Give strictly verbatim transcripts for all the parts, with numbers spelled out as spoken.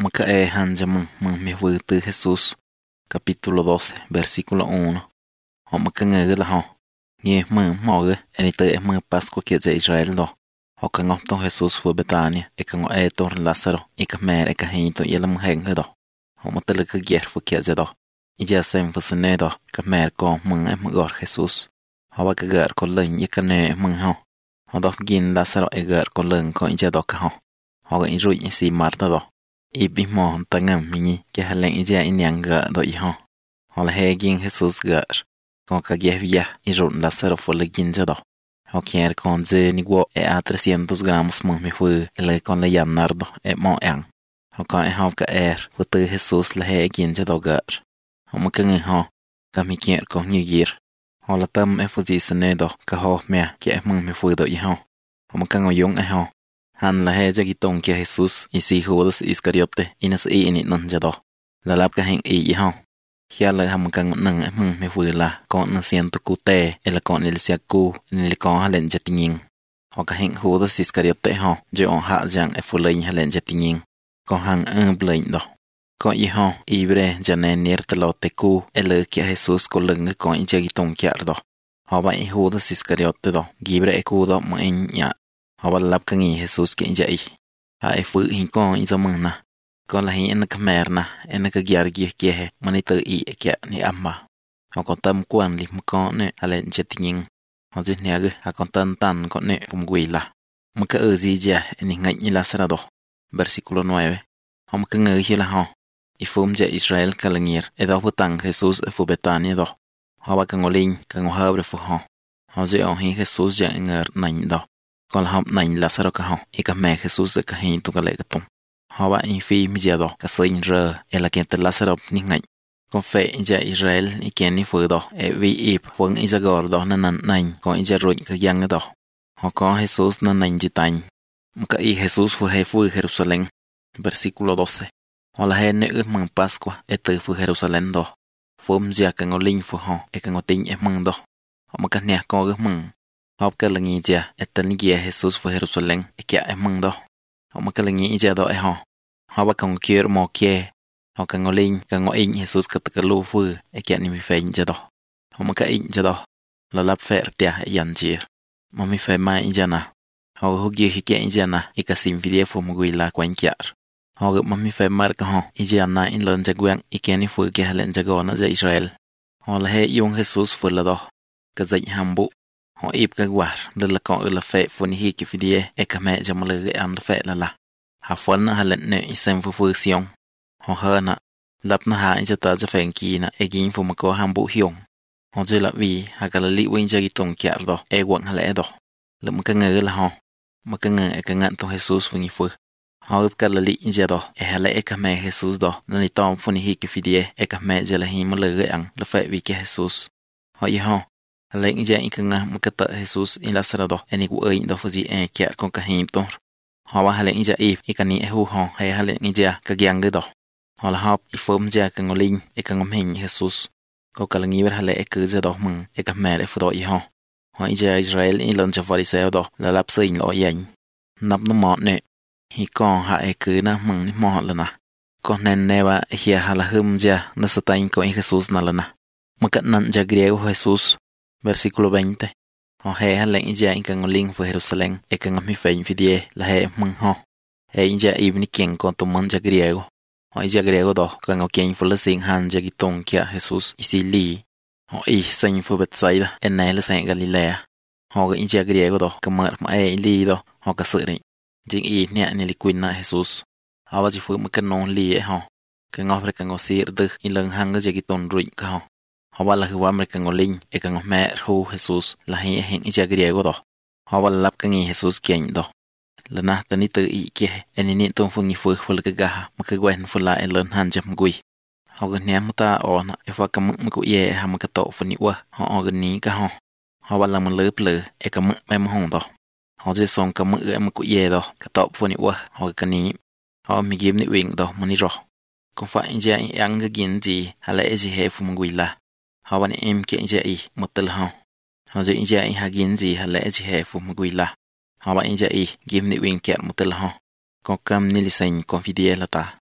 Maka e hanjamun mun mi vutu Jesús, capítulo doce, versículo uno. O maka ngơ la ho. Nye mun moge eni te mun Pascua kia de Israel do. O ka ngopton Jesús fu Betania e ka ngo e tor Lázaro e ka mer e ka hinto yela mun heng do. O motele ka gier fu kia de do. I ja sem fu sene do ka mer ko mun e mun gor Jesús. O wa ka gar ko len ye ka ne mun ho. O do gin Lázaro e gar ko len ko i ja do ka ho. O ga i rui i si Marta do. I bi mo tangam mini ke halen i ja i nyanga do i ho. O la he gin Jesús gar. Ko ka gier via i run Lázaro fu le gin ja do. O kier kon ze ni go e a trescientos gramos mun mi fu e le kon le yanardo e mo yang. O ka e ho ka er fu te Jesús la he gin ja do gar. O mo ka ngi ho ka mi kier ko ni gir. O la tam e fu ji sene do ka ho mea ke e mun mi fu do i ho. O mo ka ngo yung e ho. Han la he jagi tong kia Jesús y si Judas Iscariote inas i ini non jado. La lap ka heng i i ho. Hia la ham ka nang mung me fu la kon na siento ku te el kon el sia ku ni le kon halen jatingin. O ka heng Judas Iscariote ho je on ha jang e fu lein halen jatingin. Ko hang un blein do. Ko i ho ibre jane ner te lo te ku el kia Jesús ko leng kon i jagi tong kia do. Ho ba i Judas Iscariote do gibre e ku do mo en ya. Họ lap ka ngi Jesús ke inja i. Ha e fu hin ko i zaman na. Ko la hin en ka mer na en ka giar gi ke he mani te i e ke ni amma. Họ kon tam kwan li mo ko ne ale jetingin. Họ ji ne ge ha kon tan tan ko ne fum gui la. Mo ka e zi ja ni ngai ni la sarado. Versículo nueve. Họ mo ka ngi hi la ho. I fum ja Israel ka langir e do putang Jesús e fu Betania do. Họ ba ka ngolin ka ngo habre fu ho. Họ ji on hi Jesús ja ngar nain do. Con la hom nain Lázaro ka ho e ka me Jesús e ka hin tu ka le ka tum. Ho ba in fi mi ja do ka sin re e la kente Lázaro ni ngai. Con fe ja Israel i ken ni fu do e vi ip fun i ja gor do na nan nain ko i ja ru ka yang do. Ho ko Jesús na nain ji tain. Mka i Jesús fu he fu Jerusalén. Versículo doce. Ho la he ne u mang Pascua e te fu Jerusalén do. Fum ja ka ngolin fu ho e ka ngotin e mang do. Ho mka ne ko ge mang. Hop ka langi ja etan gi Jesús fu Jerusalén e kia e mang do. Ho ma ka langi ja do e ho. Ho ba kong kier mo kie. Ho ka ngolin ka ngo in Jesús ka ta lu fu e kia ni mi fe ja do. Ho ma ka in ja do. La lap fer tia e yan jir. Mo mi fe mai ja na. Ho hu gi hi kia ja na e ka sim video fu mo gui la kwan kiar. Ho ga mo mi fe mar ka ho i ja na in lon ja gwen e kia ni fu ke halen ja go na ja Israel. Ho la he yung Jesús fu la do. Ka zai hambu. Họ ip ka gwar de la ko la fe funi hi ki fidie e ka me jam le an fe la la ha fon ha len ne isem fu fu sion ho ha na lap na ha ja ta ja fen ki na e gin fu ma ko ham bu hiong ho je la vi ha ka la li win ja gi tong kya do e won ha le do le ma ka nge la ho ma ka nge e ka ngan to Jesus fu ni fu ho ip ka la li ja do e ha le e ka me Jesus do na ni tom funi hi ki fidie e ka me ja la hi ma le an la fe vi ki Jesus ho i ho Lệnh ja in nga mukata Jesús in Lázaro do eni ku ei do fuji e kia kon ka him tor. Hawa halen ja if ikani e hu ho he halen ja ka gyang do. Hala hop i fom ja ka ngolin e ka ngomhen Jesús. Ko ka langi wer hale e ku ja do mun e ka mer e fu do i ho. Ho i ja Israel in lon ja fariseo do la lap sin lo yan. Nap no mo ne. Hi kon ha e ku na mun ni mo la na. Ko nen ne wa e hia hala hum ja na satain ko in Jesús na la na. Mukat nan ja griego Jesús. Versículo veinte. Ho he halen ja in kan ngolin fu Jerusalén e kan mi fein fidie la he mun ho. He ja ibni ken kon to mon ja griego. Ho ja griego do kan o ken fu la sin han ja gitong kia Jesús isili. Ho i sin fu Betsaida en nele sen Galilea. Ho ga ja griego do ka mar ma e li do ho ka suri. Jing i ne ni li kwina Jesús. Ha wa ji fu ma kan non li e ho. Kan ngofre kan o sir de in lang hang ja giton ruin ka ho. Hawa la huwa mer kan ngolin e kan mer hu Jesús la hi hen i ja griego do. Hawa lap kan i Jesús kien do. La na tani te i ke eni ni ton fu ni fu fu la ga ma ka gwen fu la en lon han jam gui. Hawa ne mata on e fa kam ma ku ye ha ma ka to fu ni wa ha o ga ni ka ho. Hawa la ma le ple e ka ma me ma hong do. Hawa je song ka ma e ma ku ye do ka to fu ni wa ha ka ni. Hawa mi gim ni wing do ma ni ro. Ko fa in ja yang ga gin ji hala e ji he fu ma gui la. Hawa ni em ke ja i motel ha. Ha je ja i ha gin ji ha le ji he fu mu gui la. Hawa in ja i gim ni wing ke motel ha. Ko kam ni li sen confidie la ta.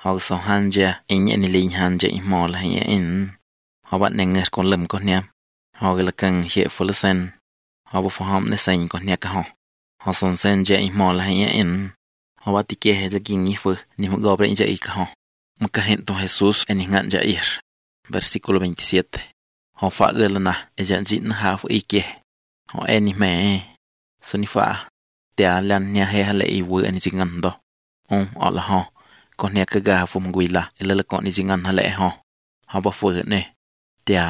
họ so han ja in any linh han ja mò là hay in họ bắt neng ngang con lầm con nhám họ là cần hiện full sen họ bắt phù hợp để sen con nhạc họ họ son sen ja mò là hay in họ bắt tiki hay ja kinh nghi phơi ni một gò bên ja ik họ một cái hiện to Jesus en ngan ja ir versículo veintisiete họ phá gờ là na e ja jin ha fu ike họ en ni mẹ suni phá tia lan nhà hay là iwu en jing ngăn đó ông ở là họ con nhạc cái gà phum quỳ là là là con đi jing ngăn hay họ họ bắt phơi nè tia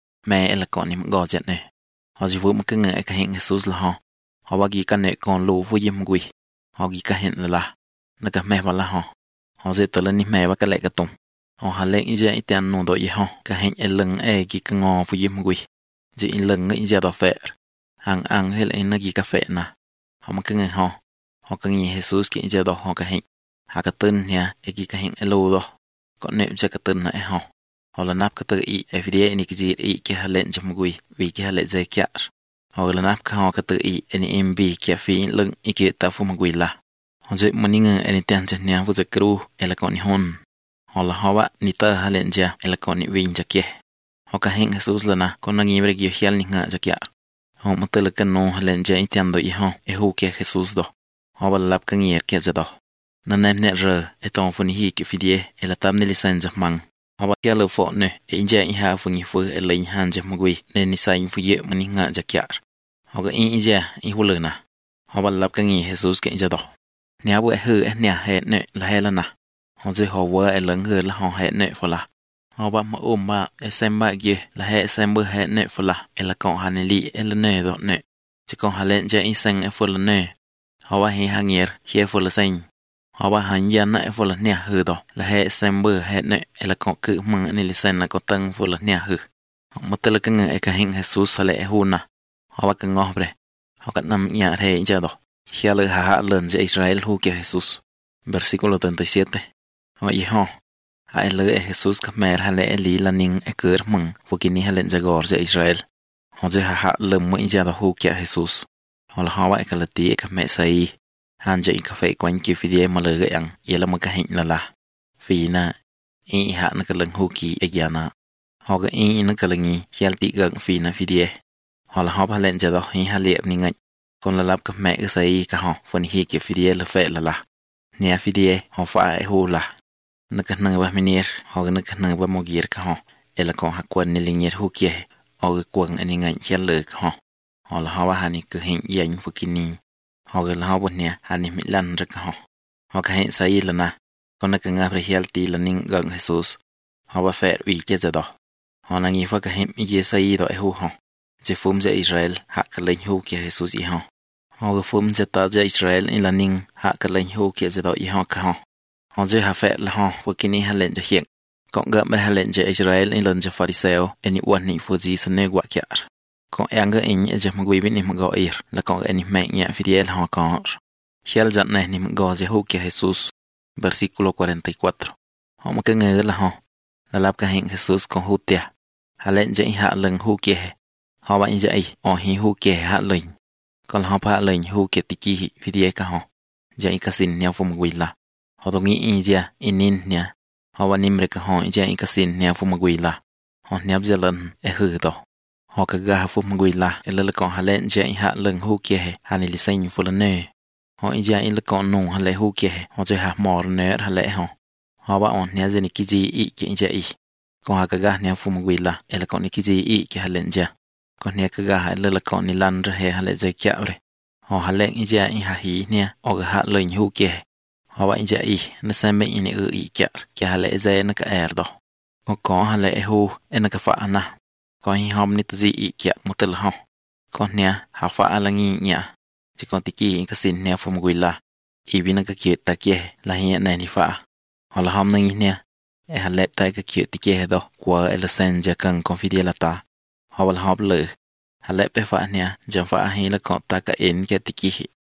mẹ là con ni một gò giật nè họ chỉ vừa một cái người cái hiện Jesus là họ họ bắt ghi cái nè con lù vui yếm quỳ họ ghi cái hiện là là là cái mẹ vào là họ họ dễ tới lên ni mẹ và cái lệ cái tùng họ hà lệ ý dạy tiền nông đội gì họ cái hiện ở lưng e ghi cái ngò vui yếm quỳ chỉ lưng nghĩ ra đó phệ hàng ăn hay là nó ghi cà phê nè họ một cái người họ họ cái người Jesus cái giờ đó họ cái hiện họ cái tên nha cái cái hiện elo đó còn nếu cho cái tên này họ họ là nắp cái từ ý fda này cái gì ý cái hà lệ chấm quỳ vì cái hà lệ dây kia họ là nắp cái họ cái từ ý mb cái phí lưng ý cái ta phun quỳ là họ dạy mình nghe anh tiền cho nhà với kêu là con hôn họ là họ bạn nita hà lệ ja là con vinh cho kia họ cái hiện Jesus là na con nghĩ về cái hiền linh cho kia họ một từ là cái nô lên chạy tiền đó ý họ e hú kia Jesus đó họ bảo lập cái nghĩa kia đó nên em nè rồi e tông phun hi cái video e là tam nili san cho mang họ bảo kia lỡ phổ nè e chạy ha phun hi phơi e lấy han cho mui nên ni sai phun ye mình ngã cho kia họ cái ý ja ý hú lỡ na họ bảo lập cái nghĩa Jesus kia cho đó nếu bữa hư e nè hệ nè là hệ là na họ chỉ họ vợ e lớn hơn là họ hệ nè phải là họ bắt mà ôm ba xem ba kia là hệ xem bữa hệ nè phải là là con hành lý là nè đó nè chỉ con hành lên chạy sang là phải là nè họ bắt hay hàng nhiệt kia phải là sang họ bắt hành gian lại phải là nè hư đó là hệ xem bữa hệ nè là con cứ mừng anh là sang là con tăng phải là nè hư họ mất tới là cái người cái hình Jesus là hôn à họ bắt cái ngõ vậy họ cái nằm nhà thế chứ đó khi là hạ lần cho Israel hú kia Jesus versículo treinta y siete họ ý họ ai lỡ Jesus Khmer hay lẽ lý là nín e cỡ mừng vô kinh hay lệnh Jagor cho Israel họ chỉ hạ lầm mấy giờ đó hú kia Jesus họ là họ vậy cái là tí cái mẹ say han cho cái phải quanh kia video mà lỡ cái ăn vậy là một cái hình là là vì na ý hạ nó cái lần hú kỳ e kia na họ cái ý nó cái lần gì hiện tí gần vì na video họ là họ hay lệnh cho đó hay hay liệp nín ngay còn là làm cái mẹ cái say cái họ phần hi cái video là phải là là nè video họ phải hú là nó cái năng ba minir họ nó cái năng ba mogir ka họ ela con hắc quân ni lingir hu kia họ cái quân anh ngay hiện lỡ họ họ là họ ba hani cứ hiện yên phụ kini họ cái là họ bên nè hani mỹ lan rất họ họ cái hiện sai là na còn nó cái ngáp là hiện tí là nín gần Jesus họ ba phệ ủy kia giờ đó họ là nghĩ phải cái hiện ý sai đó hu họ chỉ phum cho Israel hạ cái lệnh hu kia Jesus ý họ họ cái phum cho ta cho Israel in là nín hạ cái lệnh hu kia giờ đó ý họ cả họ họ chỉ hạ phệ là họ vừa kinh hạ lệnh cho hiện còn gặp bên hạ lệnh cho Israel in lần cho Pharisee anh uẩn nị phụ gì sân nơi quả kia còn anh cái anh cho mà quý bên niệm gọi là còn anh mẹ nhẹ Fidel họ có hiel dặn này niệm gọi cho hú kia Jesus versículo cuarenta y cuatro họ một cái người là họ là làm cái hình Jesus còn hú tia hạ lệnh cho hạ lần hú kia họ bạn dạy ở hi hú kia hạ lệnh còn họ hạ lệnh hú kia tiki Fidel cả họ dạy cái xin nhau phong quý là họ tôi nghĩ ý ra inin nha họ vẫn niệm cái họ ý cái xin nhau phong quý là họ nếp ra lần e hư đó họ cái gà phong quý là e là còn hạ lệnh dạy hạ lần hú kia hạ lệnh sinh phụ lần nè họ ý ra là còn nung hạ lệnh hú kia họ chỉ hạ mò nè hạ lệnh họ họ bảo on nè gì cái gì ý cái gì còn hạ cái gà nè phong quý là e là còn cái gì ý cái hạ lệnh ra còn nè cái gà là là còn lan ra hạ lệnh dạy kẹo rồi họ hạ lệnh ý ra ý hạ hí nè ở cái hạ lệnh hú kia họ bạn dạy nó xem mấy này ư ý kia kia hà lệ dễ nó cái er đó có có hà lệ hu em nó cái phá na có hi hom nít gì ý kia một từ là họ còn nè hà phá là nghi nhá chỉ còn tiki cái xin nè phong quỳ là ý vì nó cái kia ta kia là hiện này thì phá họ là hom nghi nè e hà lệ ta cái kia tiki đó qua elsen giờ cần confidential là ta họ là hop lử hà lệ bé phá nè giờ phá hay là còn ta cái in cái tiki